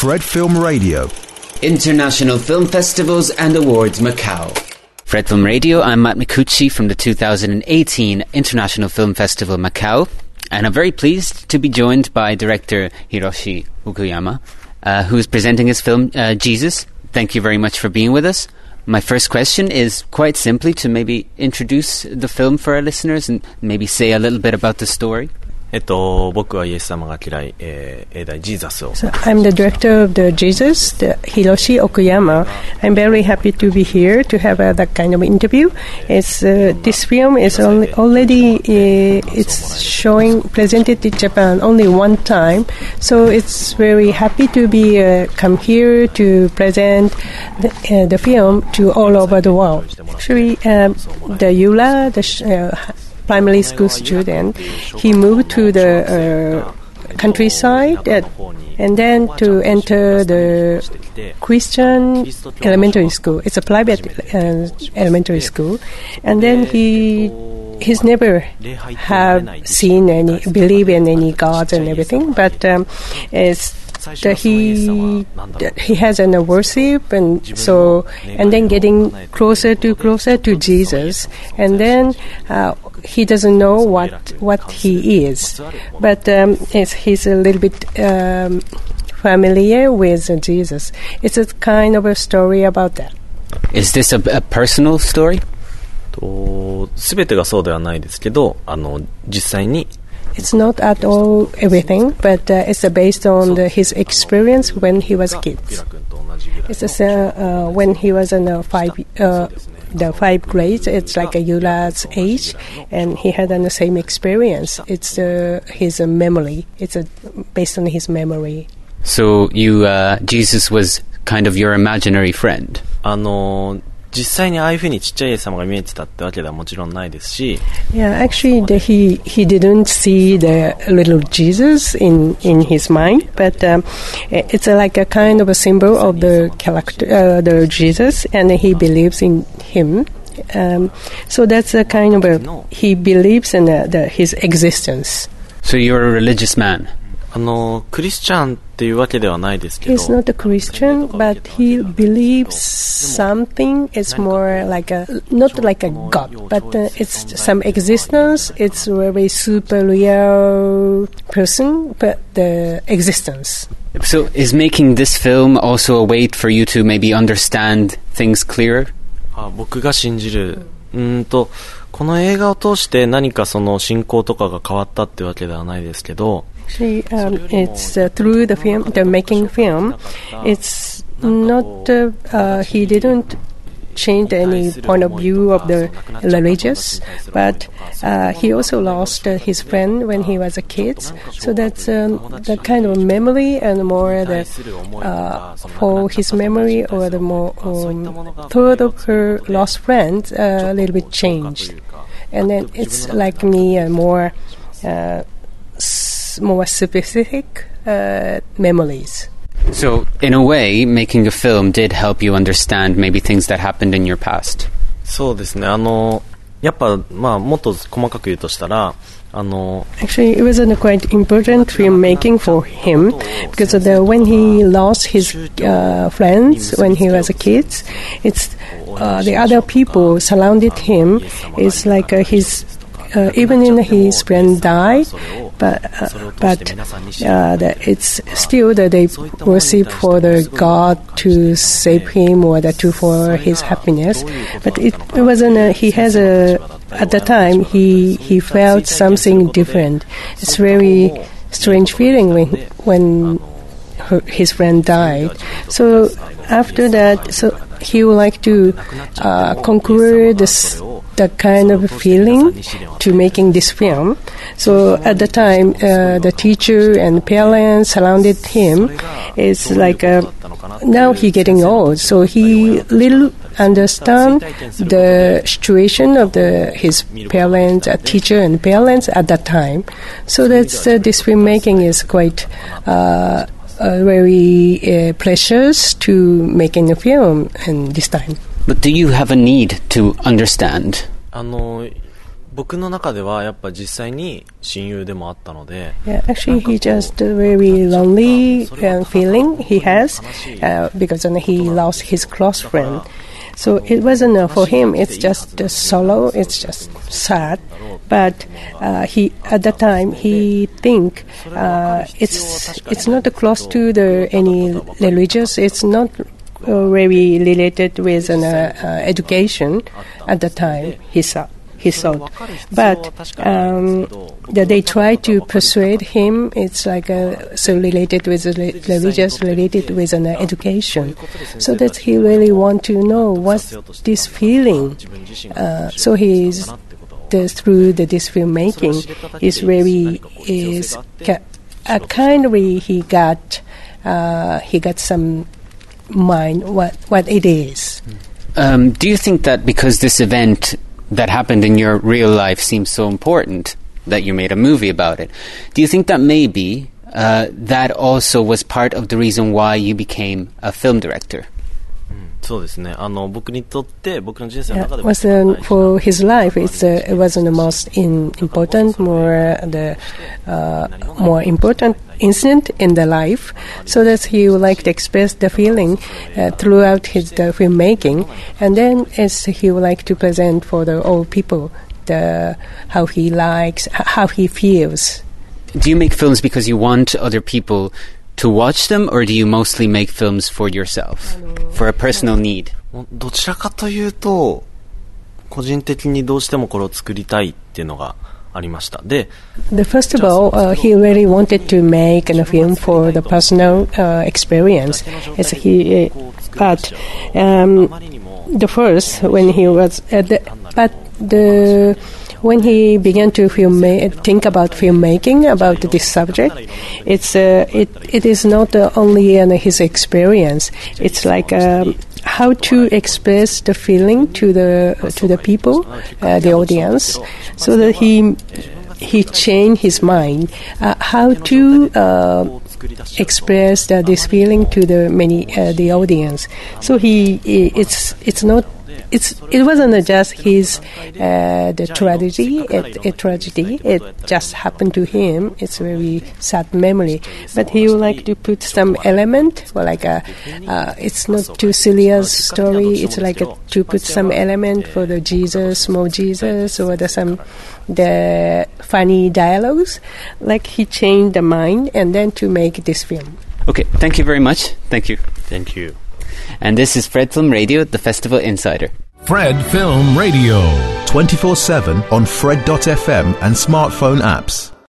Fred Film Radio. International Film Festivals and Awards Macau. Fred Film Radio, I'm Matt Mikuchi from the 2018 International Film Festival Macau, and I'm very pleased to be joined by director Hiroshi Okuyama, who is presenting his film Jesus. Thank you very much for being with us. My first question is quite simply to maybe introduce the film for our listeners and maybe say a little bit about the story. 僕はイエス様が嫌い、英題ジーザスを。 So I'm the director of the Jesus, the Hiroshi Okuyama. I'm very happy to be here to have that kind of interview. This film is already it's showing presented in Japan only one time, so it's very happy to be come here to present the film to all over the world. Actually, the Yura, primary school student, he moved to the countryside and then to enter the Christian elementary school. It's a private elementary school, and then he's never have seen believe in any gods and everything, but he has an worship, and then getting closer to Jesus, and then he doesn't know what he is, but he's a little bit familiar with Jesus. It's a kind of a story about that. Is this a personal story? 全てがそうではないですけど、実際に It's not at all everything, but it's based on his experience when he was a kid. It's when he was in the 5th grade. It's like a Yura's age, and he had the same experience. It's his memory. It's based on his memory. So Jesus was kind of your imaginary friend. 実際にああいうふうにちっちゃいイエス様が見えてたってわけではもちろんないですし。 Yeah, actually, he didn't see the little Jesus in his mind, but it's like a kind of a symbol of the character, the Jesus, and he believes in him. So that's a kind of he believes in his existence. So you're a religious man. クリスチャンっていうわけではないですけど。 He's not a Christian, but he believes something. It's more like not like a God, but it's some existence. It's a very super real person, but the existence. So is making this film also a way for you to maybe understand things clearer? 僕が信じる。この映画を通して何かその信仰とかが変わったってわけではないですけど。 Actually, it's through the making film. It's not he didn't change any point of view of the religious, but he also lost his friend when he was a kid. So that's the kind of memory and more for his memory or the more thought of her lost friend a little bit changed, and then it's like me more specific memories. So, in a way, making a film did help you understand maybe things that happened in your past. そうですね。やっぱもっと細かく言うとしたら、 Actually, it was a quite important filmmaking for him because when he lost his friends when he was a kid, it's the other people surrounded him. It's like his even in his friend died, but it's still that they worship for the God to save him or for his happiness. But it wasn't. He has at the time he felt something different. It's very strange feeling when his friend died. So after that, so he would like to conquer the kind of feeling to making this film. So at the time, the teacher and parents surrounded him. It's like now he getting old, so he little understand the situation of his parents, teacher and parents at that time. So that's this filmmaking is quite very precious to making a film and this time. But do you have a need to understand? 僕の中ではやっぱ実際に親友でもあったので、 Yeah, actually, he just a very lonely feeling he has because he lost his close friend. So it wasn't for him. It's just solo. It's just sad. But he at that time he think it's not close to any religious. It's not very related with an education at the time. He thought. But they try to persuade him. It's like so related with religious, related with an education, so that he really want to know what's this feeling. So he's through this filmmaking is kindly he got some mind what it is. Do you think that because this event that happened in your real life seems so important that you made a movie about it, do you think that maybe that also was part of the reason why you became a film director? そうですね。僕にとって僕の人生の中で for his life, it was the most important, more important incident in the life, so that he would like to express the feeling throughout his filmmaking, and then as he would like to present for the all people how he likes, how he feels. Do you make films because you want other people to watch them, or do you mostly make films for yourself, for a personal need? どちらかというと個人的にどうしてもこれを作りたいっていうのがありました。で、 first of all, he really wanted to make a film for the personal experience. But the first when he was when he began to think about filmmaking, about this subject, it is not only his experience. It's like how to express the feeling to the people, the audience, so that he changed his mind. How to express this feeling to the audience. So it wasn't just his the tragedy. It just happened to him. It's a very sad memory. But he would like to put some element, it's not too serious story. It's like to put some element for the small Jesus, or the funny dialogues. Like he changed the mind and then to make this film. Okay, thank you very much. Thank you. Thank you. And this is Fred Film Radio, the Festival Insider. Fred Film Radio. 24/7 on Fred.fm and smartphone apps.